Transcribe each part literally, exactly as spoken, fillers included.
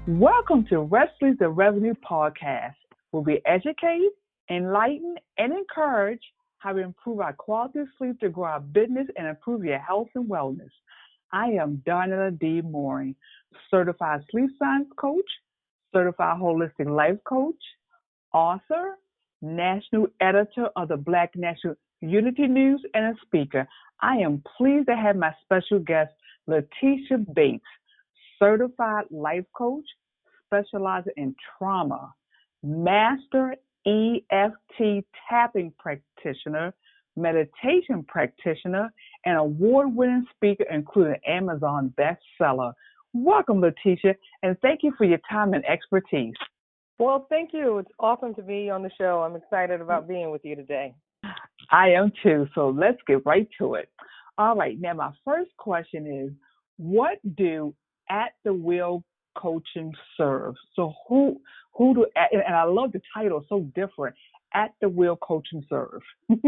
Welcome to Restless the Revenue Podcast, where we educate, enlighten, and encourage how to improve our quality of sleep to grow our business and improve your health and wellness. I am Darnella D. Mooring, certified sleep science coach, certified holistic life coach, author, national editor of the Black National Unity News, and a speaker. I am pleased to have my special guest, Letitia Bates, certified life coach, specializing in trauma, master E F T tapping practitioner, meditation practitioner, and award-winning speaker, including Amazon bestseller. Welcome, Letitia, and thank you for your time and expertise. Well, thank you. It's awesome to be on the show. I'm excited about being with you today. I am too, so let's get right to it. All right, now my first question is, what do At the Wheel coaching serve? So who who do, and I love the title, so different, At the Wheel coaching serve?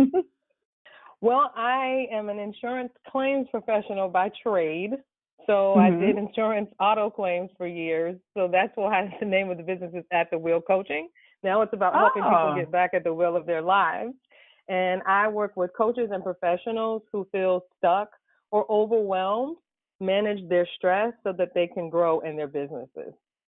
Well, I am an insurance claims professional by trade. So Mm-hmm. I did insurance auto claims for years. So that's why the name of the business is At the Wheel Coaching. Now it's about helping Oh. people get back at the wheel of their lives. And I work with coaches and professionals who feel stuck or overwhelmed, manage their stress so that they can grow in their businesses.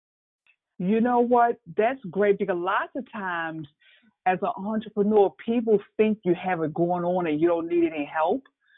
You know what? That's great, because lots of times as an entrepreneur, people think you have it going on and you don't need any help.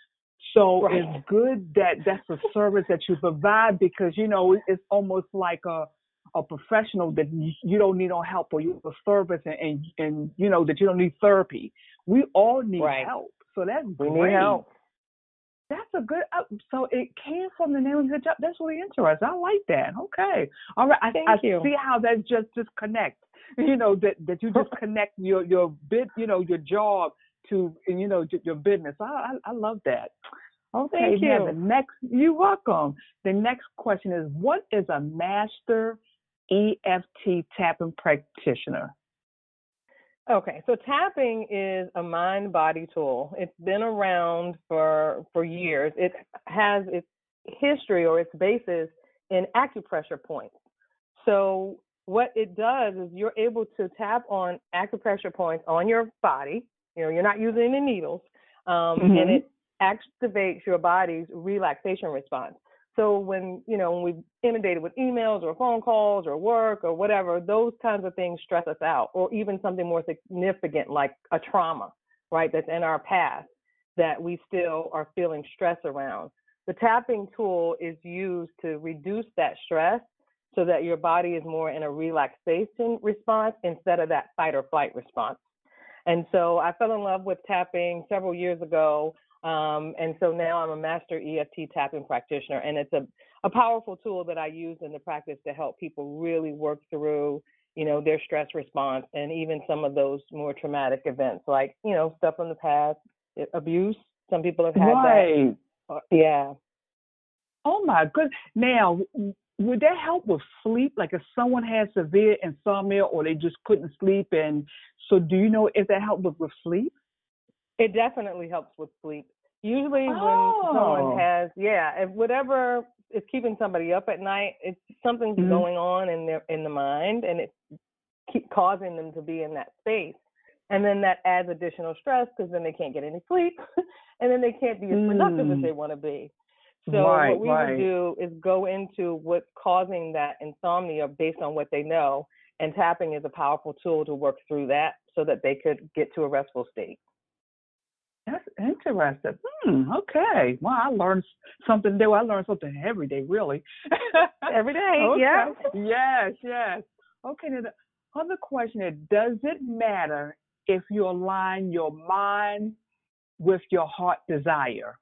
So Right. it's good that that's a service that you provide, because, you know, it's almost like a a professional that you, you don't need no help, or you're a service and, and, and, you know, that you don't need therapy. We all need Right. help. So that's We great. need help. That's a good, uh, so it came from the name of the job. That's really interesting. I like that. Okay. All right. I, Thank I you. see how that just, just connects, you know, that, that you just connect your, your bid, you know, your job to, you know, your business. I, I, I love that. Okay. Thank Now you. the next, you're welcome. The next question is, what is a master E F T tapping practitioner? Okay, so tapping is a mind-body tool. It's been around for for years. It has its history or its basis in acupressure points. So what it does is you're able to tap on acupressure points on your body. You know, you're not using any needles, um, Mm-hmm. and it activates your body's relaxation response. So when, you know, when we're inundated with emails or phone calls or work or whatever, those kinds of things stress us out, or even something more significant like a trauma, right, that's in our past that we still are feeling stress around. The tapping tool is used to reduce that stress so that your body is more in a relaxation response instead of that fight or flight response. And so I fell in love with tapping several years ago. Um, and so now I'm a master E F T tapping practitioner, and it's a, a powerful tool that I use in the practice to help people really work through, you know, their stress response and even some of those more traumatic events, like, you know, stuff from the past, abuse. Some people have had Right. that. Yeah. Oh my goodness. Now, would that help with sleep? Like if someone has severe insomnia or they just couldn't sleep, and so do you know if that helps with, with sleep? It definitely helps with sleep. Usually Oh. when someone has, yeah, if whatever is keeping somebody up at night, it's something's Mm-hmm. going on in their in the mind, and it's keep causing them to be in that space. And then that adds additional stress, because then they can't get any sleep, and then they can't be as productive Mm. as they want to be. So Right, what we right. would do is go into what's causing that insomnia based on what they know, and tapping is a powerful tool to work through that so that they could get to a restful state. That's interesting. Hmm, okay. Well, I learned something new. I learn something every day, really. Every day, Okay. yeah. Yes, yes. Okay, now the other question is, does it matter if you align your mind with your heart desire?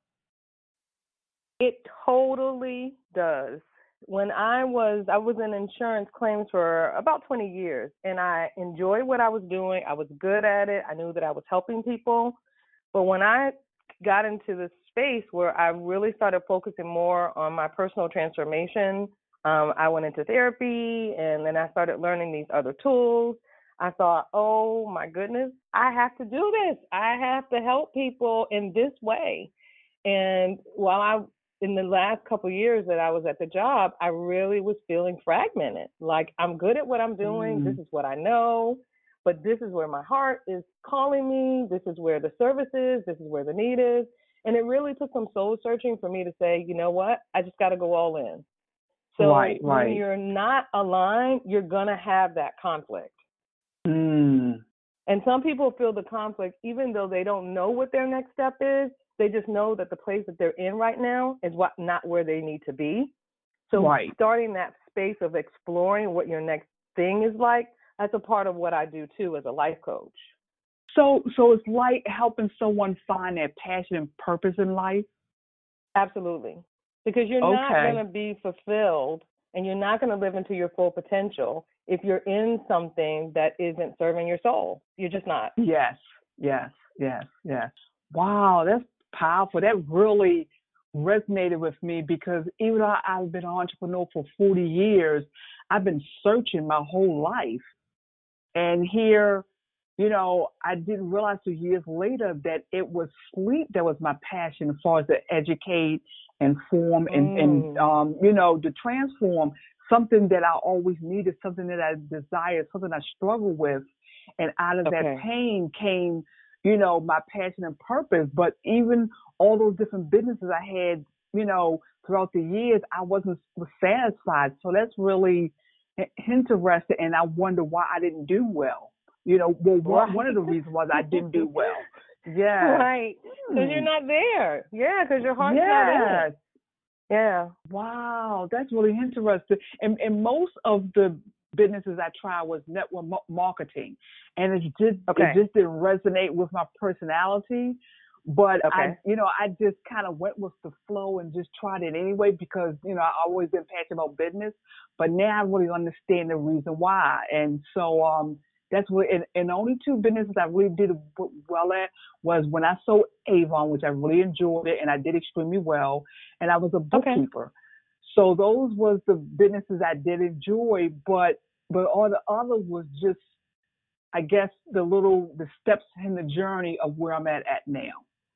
It totally does. When I was, I was in insurance claims for about twenty years, and I enjoyed what I was doing. I was good at it. I knew that I was helping people. But when I got into this space where I really started focusing more on my personal transformation, um, I went into therapy, and then I started learning these other tools. I thought, oh my goodness, I have to do this. I have to help people in this way. And while I in the last couple of years that I was at the job, I really was feeling fragmented. Like, I'm good at what I'm doing. Mm. This is what I know, but this is where my heart is calling me. This is where the service is. This is where the need is. And it really took some soul searching for me to say, you know what? I just got to go all in. So right, right. when you're not aligned, you're going to have that conflict. Mm. And some people feel the conflict even though they don't know what their next step is. They just know that the place that they're in right now is what not where they need to be. So right. starting that space of exploring what your next thing is like, that's a part of what I do too as a life coach. So so it's like helping someone find their passion and purpose in life? Absolutely. Because you're okay. not going to be fulfilled and you're not going to live into your full potential if you're in something that isn't serving your soul. You're just not. Yes, yes, yes, yes. Wow, that's powerful. That really resonated with me because even though I've been an entrepreneur for forty years, I've been searching my whole life. And here, you know, I didn't realize two years later that it was sleep that was my passion as far as to educate, inform, and, Mm. and um, you know, to transform something that I always needed, something that I desired, something I struggled with. And out of Okay. that pain came, you know, my passion and purpose. But even all those different businesses I had, you know, throughout the years, I wasn't satisfied. So that's really interesting. And I wonder why I didn't do well. You know, well, one, right. one of the reasons was I didn't do well. Yeah. Right. Because you're not there. Yeah, because your heart's yes. not in it. Yeah. Wow, that's really interesting. And, and most of the businesses I tried was network marketing, and it just okay. it just didn't resonate with my personality. But okay. I, you know, I just kind of went with the flow and just tried it anyway because you know I always been passionate about business. But now I really understand the reason why, and so um. That's what, and, and the only two businesses I really did well at was when I sold Avon, which I really enjoyed it, and I did extremely well, and I was a bookkeeper. Okay. So those was the businesses I did enjoy, but but all the others was just, I guess, the little, the steps in the journey of where I'm at at now.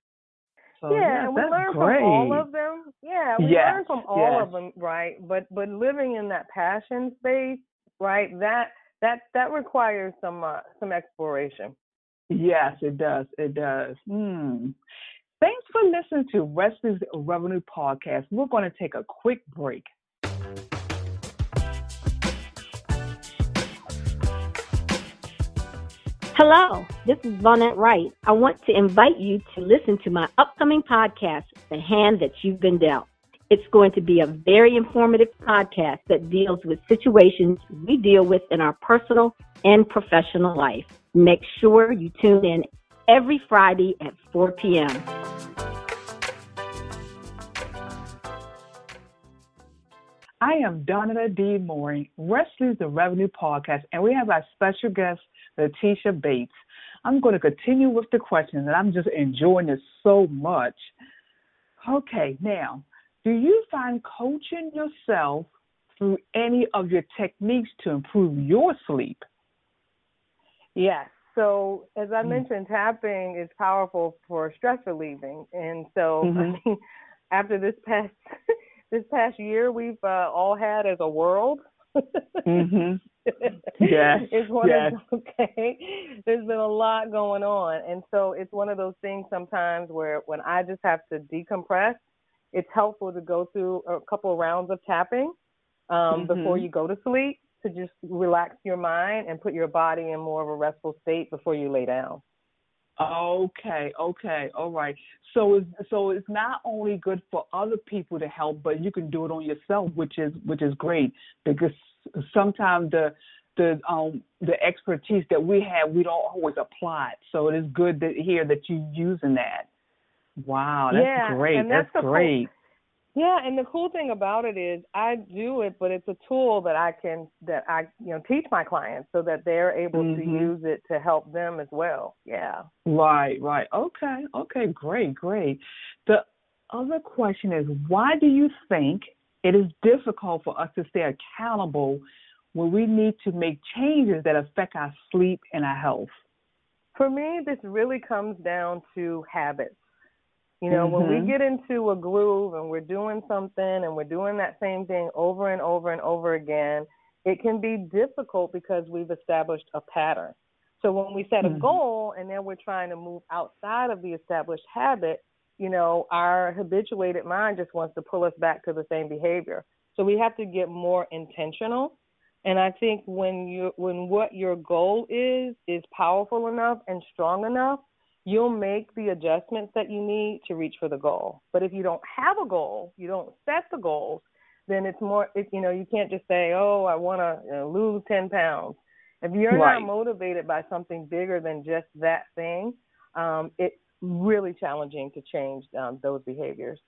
So, yeah, yes, and we that's learn great. from all of them. Yeah, we yes, learn from all yes. of them, right? But but living in that passion space, right? That That that requires some uh, some exploration. Yes, it does. It does. Hmm. Thanks for listening to Wesley's Revenue Podcast. We're going to take a quick break. Hello, this is Vonette Wright. I want to invite you to listen to my upcoming podcast, The Hand That You've Been Dealt. It's going to be a very informative podcast that deals with situations we deal with in our personal and professional life. Make sure you tune in every Friday at four p.m. I am Donna D. Mooring, Wesley's The Revenue Podcast, and we have our special guest, Letitia Bates. I'm going to continue with the questions, and I'm just enjoying this so much. Okay, now, do you find coaching yourself through any of your techniques to improve your sleep? Yes. So as I mentioned, mm-hmm. tapping is powerful for stress relieving. And so mm-hmm. I mean, after this past this past year we've uh, all had as a world, mm-hmm. yes. it's one yes. of okay. There's been a lot going on. And so it's one of those things sometimes where when I just have to decompress, it's helpful to go through a couple of rounds of tapping um, mm-hmm. before you go to sleep to just relax your mind and put your body in more of a restful state before you lay down. Okay, okay, all right. So it's, so it's not only good for other people to help, but you can do it on yourself, which is which is great because sometimes the the um the expertise that we have, we don't always apply it. So it is good to hear that you're using that. Wow, that's yeah, great. And that's, that's great. Cool, yeah, and the cool thing about it is I do it, but it's a tool that I can that I you know teach my clients so that they're able mm-hmm. to use it to help them as well. Yeah. Right, right. Okay, okay, great, great. The other question is, why do you think it is difficult for us to stay accountable when we need to make changes that affect our sleep and our health? For me, this really comes down to habits. You know, mm-hmm. when we get into a groove and we're doing something and we're doing that same thing over and over and over again, it can be difficult because we've established a pattern. So when we set a mm-hmm. goal and then we're trying to move outside of the established habit, you know, our habituated mind just wants to pull us back to the same behavior. So we have to get more intentional. And I think when you when what your goal is is powerful enough and strong enough, you'll make the adjustments that you need to reach for the goal. But if you don't have a goal, you don't set the goals, then it's more, it, you know, you can't just say, oh, I want to you know, lose ten pounds. If you're right. not motivated by something bigger than just that thing, um, it's really challenging to change um, those behaviors.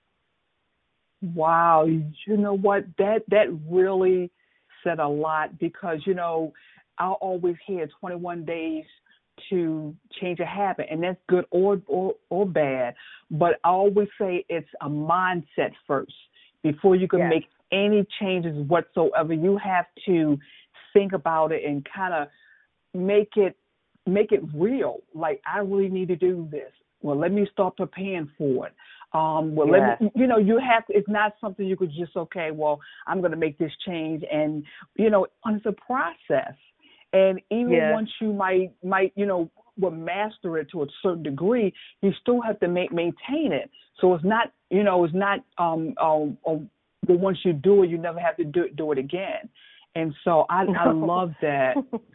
Wow. You know what? That that really said a lot because, you know, I always hear twenty-one days to change a habit, and that's good or, or, or bad. But I always say it's a mindset first. Before you can yes. make any changes whatsoever, you have to think about it and kind of make it make it real. Like, I really need to do this. Well, let me start preparing for it. Um, well, yes. let me, you know, you have to, it's not something you could just, okay, well, I'm going to make this change. And, you know, it's a process. And even yes. once you might, might, you know, will master it to a certain degree, you still have to ma- maintain it. So it's not, you know, it's not, um, um, um, but once you do it, you never have to do it, do it again. And so I, no. I love that.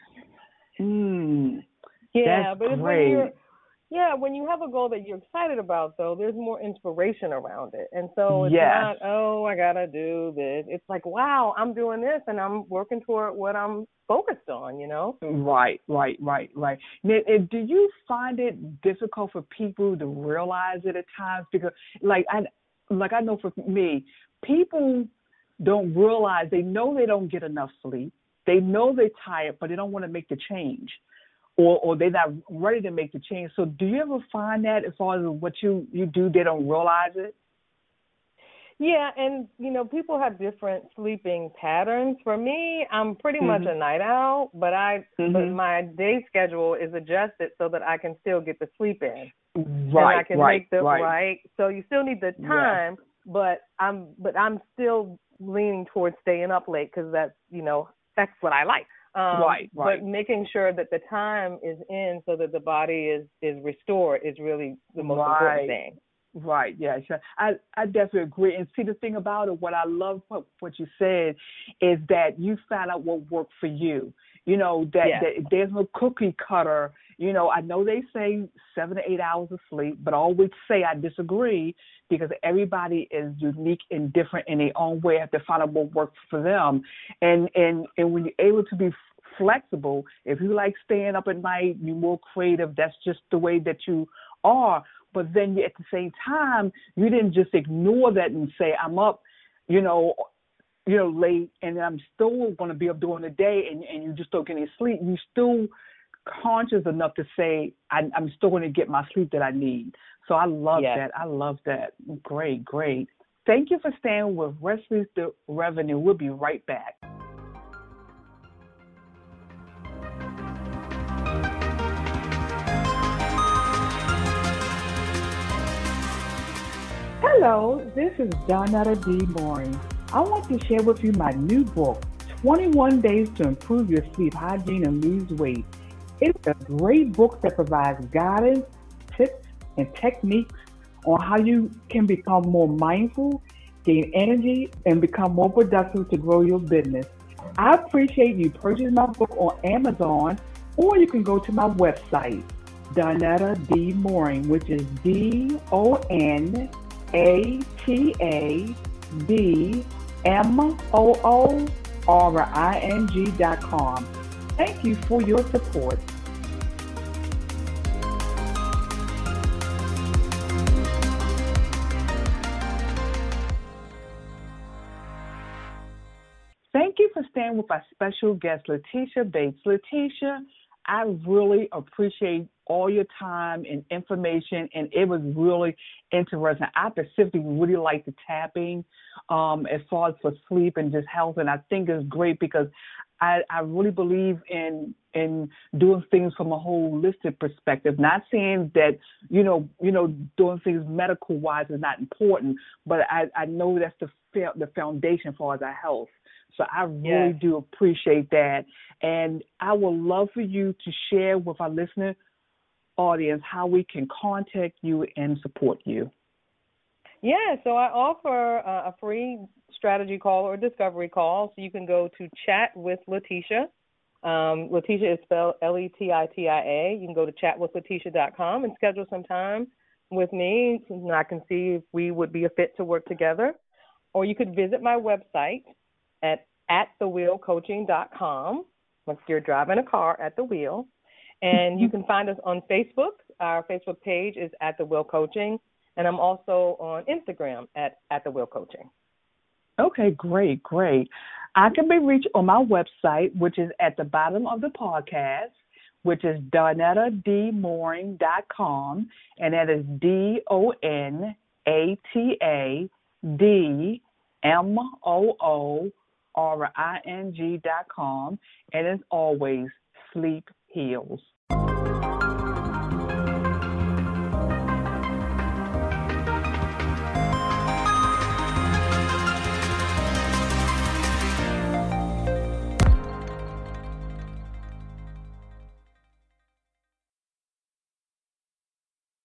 mm, yeah, that's but it's great. when you're, yeah, when you have a goal that you're excited about, though, there's more inspiration around it. And so it's yes. not, oh, I got to do this. It's like, wow, I'm doing this and I'm working toward what I'm focused on, you know? Right, right, right, right. Now, do you find it difficult for people to realize it at times? Because, like, I, like I know for me, people don't realize, they know they don't get enough sleep. They know they're tired, but they don't want to make the change. Or, or they're not ready to make the change. So do you ever find that as far as what you, you do, they don't realize it? Yeah, and, you know, people have different sleeping patterns. For me, I'm pretty mm-hmm. much a night owl, but I mm-hmm. but my day schedule is adjusted so that I can still get the sleep in. Right, and I can right, make the right. right. So you still need the time, yes. but I'm but I'm still leaning towards staying up late because that's, you know, that's what I like. Um, right, right. But making sure that the time is in so that the body is, is restored is really the most right. important thing. Right, yeah, sure. I, I definitely agree. And see, the thing about it, what I love what, what you said is that you found out what worked for you. You know, that, yes. that there's no cookie cutter. You know, I know they say seven to eight hours of sleep, but I always say I disagree because everybody is unique and different in their own way. I have to find out what works for them. And, and, and when you're able to be flexible, if you like staying up at night, you're more creative, that's just the way that you are. But then at the same time, you didn't just ignore that and say, I'm up, you know, you know, late, and I'm still going to be up during the day, and, and you just don't get any sleep. You're still conscious enough to say, I, I'm still going to get my sleep that I need. So I love yes. that. I love that. Great, great. Thank you for staying with Restless the Revenue. We'll be right back. Hello, this is Donetta D. Mooring. I want to share with you my new book, twenty-one Days to Improve Your Sleep Hygiene and Lose Weight. It's a great book that provides guidance, tips, and techniques on how you can become more mindful, gain energy, and become more productive to grow your business. I appreciate you purchasing my book on Amazon, or you can go to my website, Donetta D. Mooring, which is D O N A T A D M O O R I N G dot com. Thank you for your support. Thank you for staying with our special guest, Letitia Bates. Letitia, I really appreciate all your time and information, and it was really interesting. I specifically really like the tapping um, as far as for sleep and just health, and I think it's great because I, I really believe in in doing things from a holistic perspective. Not saying that, you know, you know, doing things medical wise is not important, but I, I know that's the the foundation for our health. So I really yes. do appreciate that. And I would love for you to share with our listener audience how we can contact you and support you. Yeah, so I offer uh, a free strategy call or discovery call. So you can go to Chat with Letitia. Um, Letitia is spelled L E T I T I A. You can go to chat with letitia dot com and schedule some time with me, and I can see if we would be a fit to work together. Or you could visit my website at at the wheel coaching dot com. Once you're driving a car, at the wheel. And you can find us on Facebook. Our Facebook page is At the Wheel Coaching. And I'm also on Instagram at, at The Wheel Coaching. Okay, great, great. I can be reached on my website, which is at the bottom of the podcast, which is donetta d mooring dot com, and that is D O N A T A D M O O R I N G dot com. And as always, sleep heals.